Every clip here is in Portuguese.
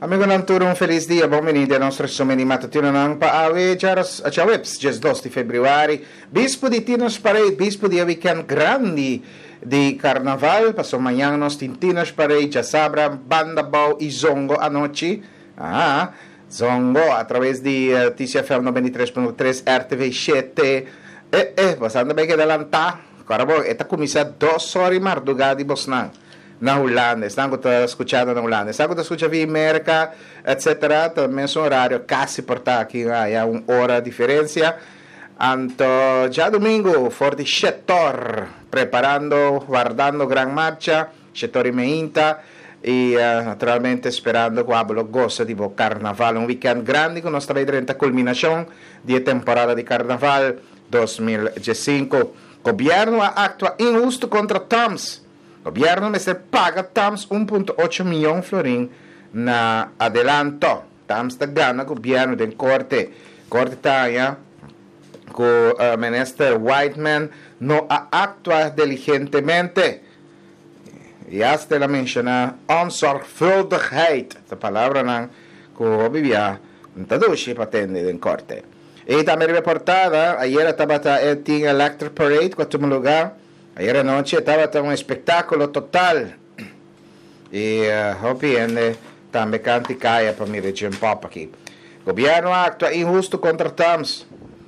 Amigo ng turong feliz dia, bom-vindo ao nosso resumo matutino ng paawi a Chawips, 2 de Februari, bispo di Tinos Parade, bispo di weekend grande di Carnaval, paso mañana nos Tinos Parade, ya sabra, banda bao y zongo anoche, zongo a través de TCFM 93.3 RTV 7, bastante bem que adelantar, carabo, esta comisa 2 horas madrugada de Bosnan. Na Holanda, estão escutando na Holanda, estão escutando via América, etc. Também é um horário quase por estar aqui, há uma hora de diferença. Então, já domingo, for de setor, preparando, guardando grande marcha, setor e meinta, e naturalmente esperando que o Ablo goste de Carnaval, um weekend grande, que nós também teremos a culminação da temporada de Carnaval 2015. O governo atua injusto contra Toms. O governo paga TAMS 1.8 milhão florim na adelanto. TAMS da gana governo de corte taia que o ministro Whiteman não atua diligentemente. E hasta la menciona onzorgvuldigheid. A palavra não que o bibia traduz para atender em corte. E também reportada, ayer estava em Electric Parade, com todo lugar. Ayer anoche estaba un espectáculo total y obviamente también canti caia para mi región pop aquí. Gobierno actúa injusto contra TAMS.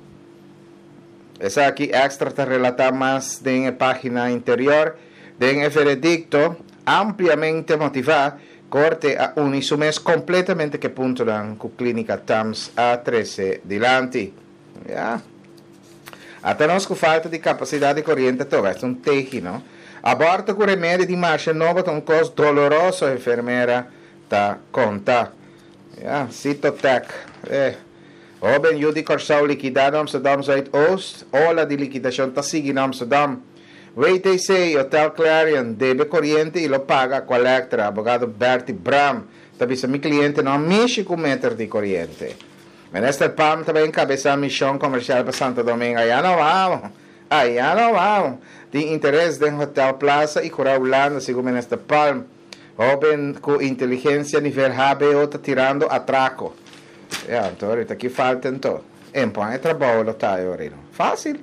Esa aquí extra te relata más de la página interior de el veredicto ampliamente motivado corte a Unisumes completamente que puntulan con clínica TAMS A13 dilante. Ya. Até nós com falta de capacidade de corrente, talvez um terri, não? Aborto com remédio de marcha nova, um costo doloroso, a enfermeira tá conta. Citotec. O ben eu de Corsau liquidado Amsterdam Zuidoost, ola de liquidação tá seguindo Amsterdam. WTC, Hotel Clarion, debe corrente e lo paga com a Electra, abogado Bertie Bram. Talvez meu cliente não mexe com meter de corrente. Minister Palm também encabeça a missão comercial para Santo Domingo. Allá não vamos. De interesse do Hotel Plaza e Cura Holanda, segundo o Minister Palm. Open com inteligência nível HBO está tirando atraco. Então, ahorita aqui falta então. Põe trabalho, tá, Orino. Fácil.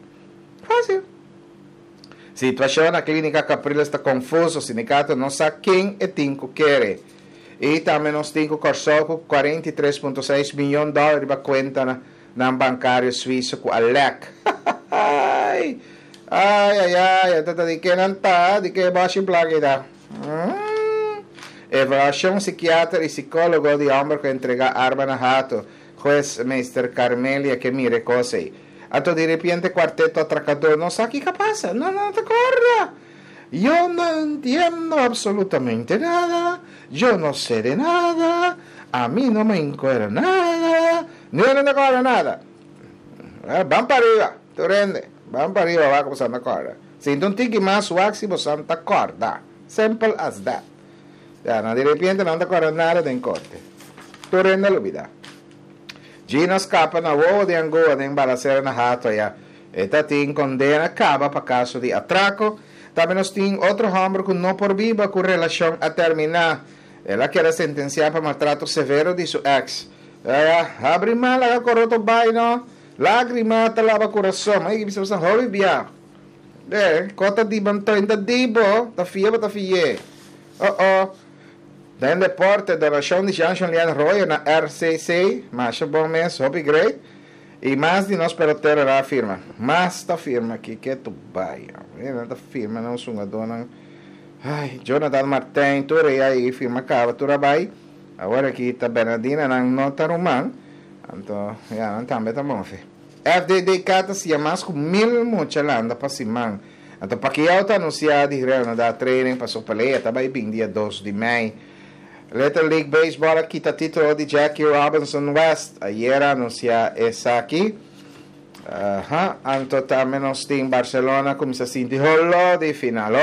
Situação na clínica Caprila está confusa. O sindicato não sabe quem e quem quer. E também nós temos corsoco 43,6 milhões de dólares para conta na bancário suíço com a LEC. Ai, de que não está, de que baixo placa está. Evaluação psiquiatra e psicólogo de homem que entrega arma na rato, juez Mr. Carmelia que mire coisa. Então de repente quarteto atracador, não sabe o que passa, não te acorda. Yo no entiendo absolutamente nada, yo no sé de nada, a mí no me encuentra nada, no te acuerda nada. Van para arriba, tú rende, van para arriba, va como Santa Corda. Si tú tienes más máximo Santa Corda, simple as that. Ya, no de repente no te acuerda nada de corte. Tú rende la vida. Gina escapa na voz de Angola de embalacera na rato ya. Esta tiene condena acaba para caso de atraco. Também nós temos outro homem que não por viva com relação a terminar. Ela quer sentenciar para maltrato severo de seu ex. Abre mal, ela corrota o baino, lágrima, talava coração. Aí que você vai viajar. Cota de bantoin da dibo, da fia. Daí deporte da nação de Jean-Julien Roy na RCC, mas bom mês, hope great. E mais de nós peloteiros lá afirma. Mas da firma aqui que tu vai. Da firma não sunga dona. Ai, Jonathan Martin, tu aí firma cava tu vai. Agora aqui tá Bernardina não nota romã. Então, já não também tá bom, fe. FDD cata se mais com 1000 mochilanda para Simão. Então, para que eu tá anunciado de reunião da treino para sopaleia, tá bem dia 2 de maio. Little League Baseball aqui está título de Jackie Robinson West. Ayer anuncia essa aqui. Então também nós temos Barcelona começa a sentir holo de final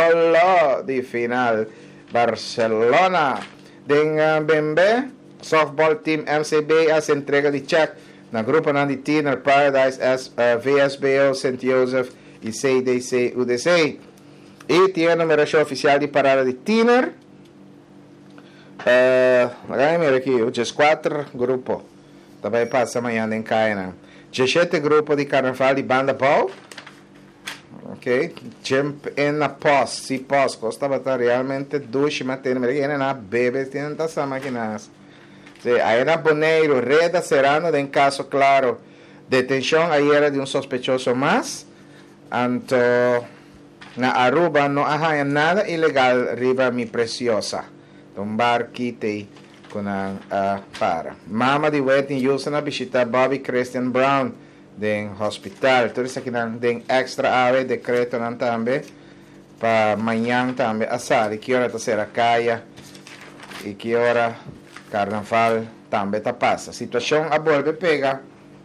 Barcelona. Den Bembe, softball team MCB as entrega de check na grupo de Tiner Paradise as VSBO St. Joseph e CDC UDC. E tem a numeração oficial de parada de Tiner. Mira aqui, o 4 grupo. Também passa amanhã em Caina. 17 grupo de carnaval de banda pau. Ok, jump in a pós. Si pós, costa bata realmente duche mattina. Mira que viene na bebe, tienen tasa máquinas. Sí, hay na Boneiro, Reda Serrano, en caso claro. Detención ayer de un sospechoso más. Anto, na Aruba no hay nada ilegal riba mi preciosa. Tumbar kite kuna para. Mama di wedding usa na bisita Bobby Christian Brown den hospital. Tulis aqui den extra ave decreto nan tambe pa manhã tambe asar. E que hora ta será caia e que hora carnaval tambe ta passa. Situação a volve pega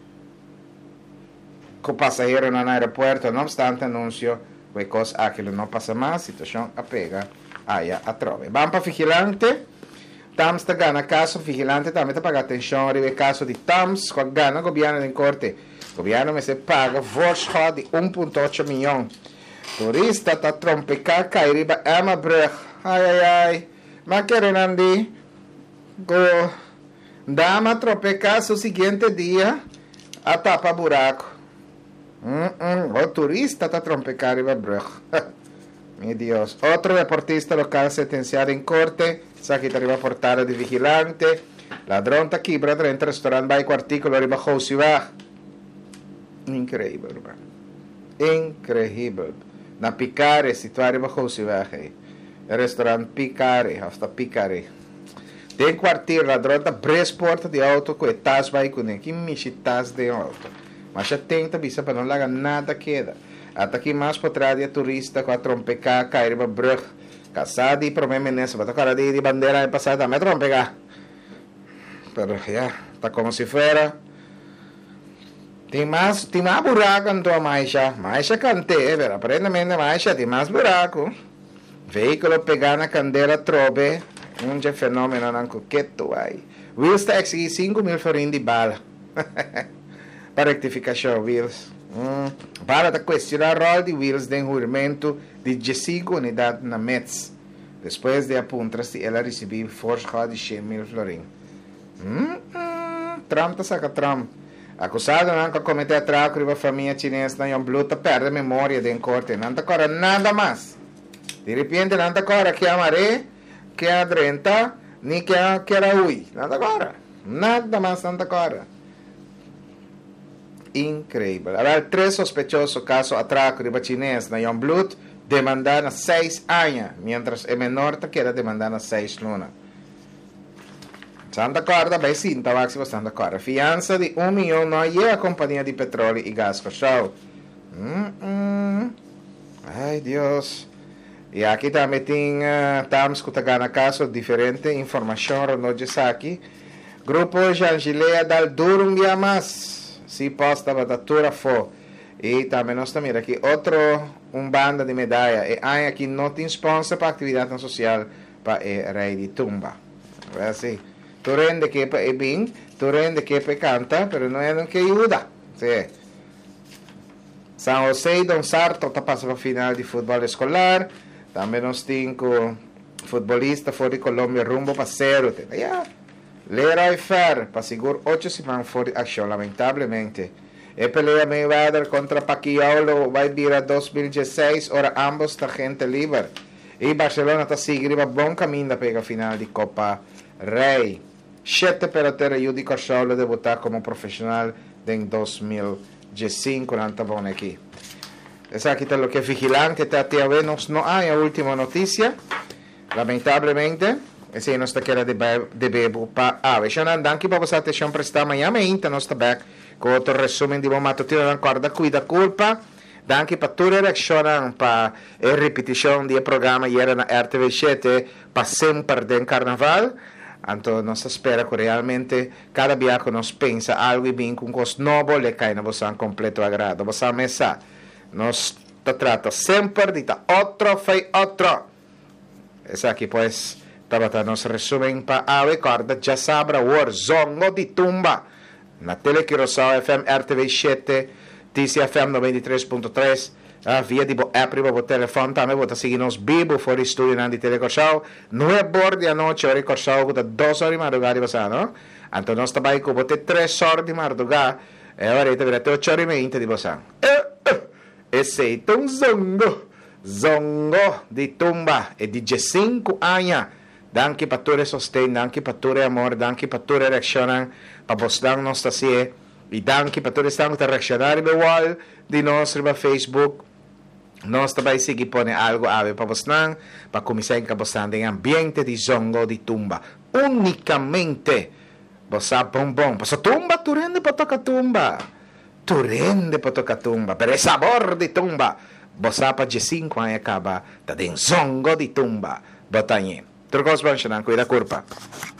com passageiro no aeroporto, não obstante anúncio, que cosa aquilo não passa mais, situação a pega aia a trove. Vamos para vigilante. Tams ta gana caso vigilante também ta paga atenção rive caso de Tams com gana governo em corte. Governo me se paga voorschot de 1,8 miljoen. Turista ta trompecar riba Emma Brug. Ai. Ma querendo go dama tropecar su siguiente dia a tapa buraco. O turista ta trompecar riba Brug. Mi Dios. Otro deportista local sentenciado en corte. Saki ta riba portare de vigilante. Ladrón ta quibra dentro restaurante by articolo riba Josiva. Incrível, irmão. Incrível. Na Picare, situare bajo Sivaje. Restaurante Picare, hasta Picare. Tem quartier ladrão da Bresport de auto com etas vai com que michitas de auto. Mas já tenta bisa para não largar nada queda. Até aqui mais potradia turista com a trompeca cair ba brug. Casado e problema nessa, bata cara de bandeira é passada, me trompeca. Pero já, tá como se fuera. Tem mais buraco em tua marcha. Marcha cante, pero aparentemente marcha tem mais buraco. Veículo pegar na candela trobe. Fenômeno não coqueto aí. Wills está exigir 5.000 florins de bala. Para rectificação, Wills. Para da questionar o rol de Wills de enjuramento de 15 unidades na Metz. Depois de apuntar-se, ela recebeu força de 100.000 florins. Trump tá saca Trump. Acusado não cometer atraco com a família chinesa na Yombluta perde a memória de corte. Não está nada mais. De repente não está que a maré, que a drenta, nem que a ui. Não está agora. Nada mais não está agora. Incrível. Agora, 3 sospechosos caso atraco de chinesa na Yomblut demandaram 6 anos, mientras o menor queda demandando 6 lunas. Santa Corda, vai sim, máximo Santa Corda. Fiança de 1 milhão não é a companhia de petróleo e gás Cochal. Ai, Deus. E aqui também tem, estamos com a caso diferente, informação, Ronaldo aqui. Grupo Jangilea dal duro um dia mais. Se posta batatura fo. E também nós temos aqui outro, banda de medalha. E há aqui não tem sponsor para atividade social para o rei de tumba. É assim. Tu rende que é bem, tu rende que é canta, pero não é no que ajuda. Sim. São José e Don Sarto está passando para a final de futebol escolar. Também nós temos futebolista fora de Colômbia rumbo para zero. Leroy Fer, para seguro 8 semanas fora de ação, lamentavelmente. E pelea Mayweather contra Pacquiao vai vir a 2016, ora ambos está gente livre. E Barcelona está seguindo a bom caminho para a final de Copa Rei. 7 pelatori giudico solo debutar como profissional em 2015, não está bom aqui. Essa aqui está o que é vigilante, está até ver, não há a última notícia, lamentavelmente, esse não está querendo de bebo para ave. Já não andam aqui para você atenção prestar amanhã, ainda não está back, com outro resumo de bom matutino, não acorda, cuida culpa, danke para toda a reação, para a repetição do programa, era na RTV7, para sempre de carnaval. Então, nós espera que realmente cada dia que nós pensa algo bem com coisa novo, le cai na vossa completo agrado. Vossa mesa, nós trata sempre de outro, faz outro. Esse aqui, pois, estava nos resumen para a recorda, já sabe, o zongo de tumba. Na Telequirosao FM RTV7, TCFM 93.3, via di app po telefone também bota seguir nos vivo fora estúdio na de telecorção 9 de noite hora corção com 2 horas de madrugada passar no então nós trabalhamos com bote 3 horas de madrugada e agora está virando 8 horas e meia de passar esse é um zongo di tumba e di 5 anni danke patore sostegno danke patore amore danke patore reazione pa postang nostra sie e danke patore stanno a reazionare be wall di nostro Facebook nostra bai sigi pone algo ave pa postang pa cominciare a postare in ambiente di zongo di tumba unicamente bossa bonbon pa tumba tu rende pa tocca tumba per il sabor di tumba bossa pa 5 anni acaba da den zongo di tumba botanye Turcos Banchanan, cuida curpa.